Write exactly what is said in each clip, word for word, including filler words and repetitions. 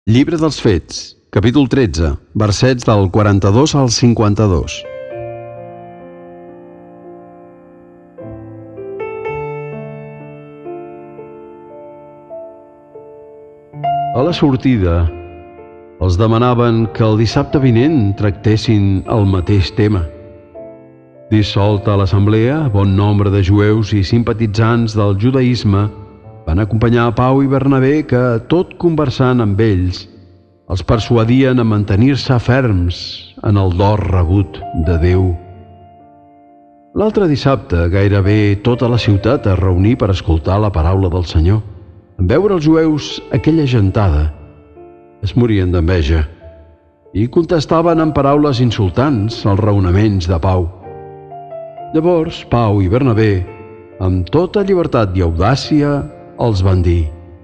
Llibre dels Fets, capítol tretze, versets del quaranta-dos al cinquanta-dos. A la sortida, els demanaven que el dissabte vinent tractessin el mateix tema. Dissolta l'assemblea, bon nombre de jueus i simpatitzants del judaïsme van acompanyar Pau i Bernabé que, tot conversant amb ells, els persuadien a mantenir-se ferms en el do rebut de Déu. L'altre dissabte, gairebé tota la ciutat es reuní per escoltar la paraula del Senyor. En veure els jueus aquella gentada, es morien d'enveja i contestaven amb paraules insultants als raonaments de Pau. Llavors, Pau i Bernabé, amb tota llibertat i audàcia, els van dir: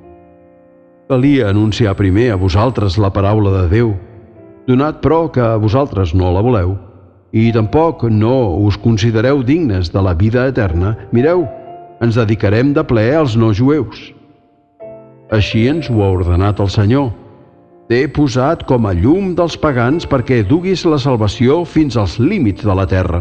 calia anunciar primer a vosaltres la paraula de Déu, donat però que vosaltres no la voleu, i tampoc no us considereu dignes de la vida eterna, mireu, ens dedicarem de ple als no jueus. Així ens ho ha ordenat el Senyor. T'he posat com a llum dels pagans perquè duguis la salvació fins als límits de la terra.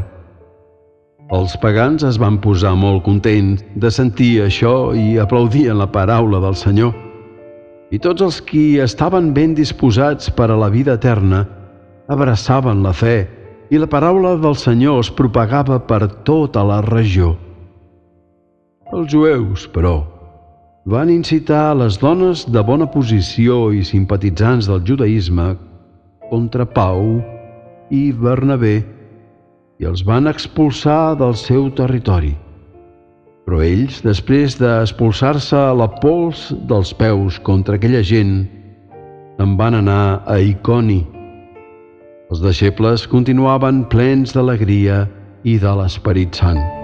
Els pagans es van posar molt contents de sentir això i aplaudien la paraula del Senyor. I tots els qui estaven ben disposats per a la vida eterna abraçaven la fe i la paraula del Senyor es propagava per tota la regió. Els jueus, però, van incitar les dones de bona posició i simpatitzants del judaïsme contra Pau i Bernabé i els van expulsar del seu territori. Però ells, després d'expulsar-se la pols dels peus contra aquella gent, en van anar a Iconi. Els deixebles continuaven plens d'alegria i de l'Esperit Sant.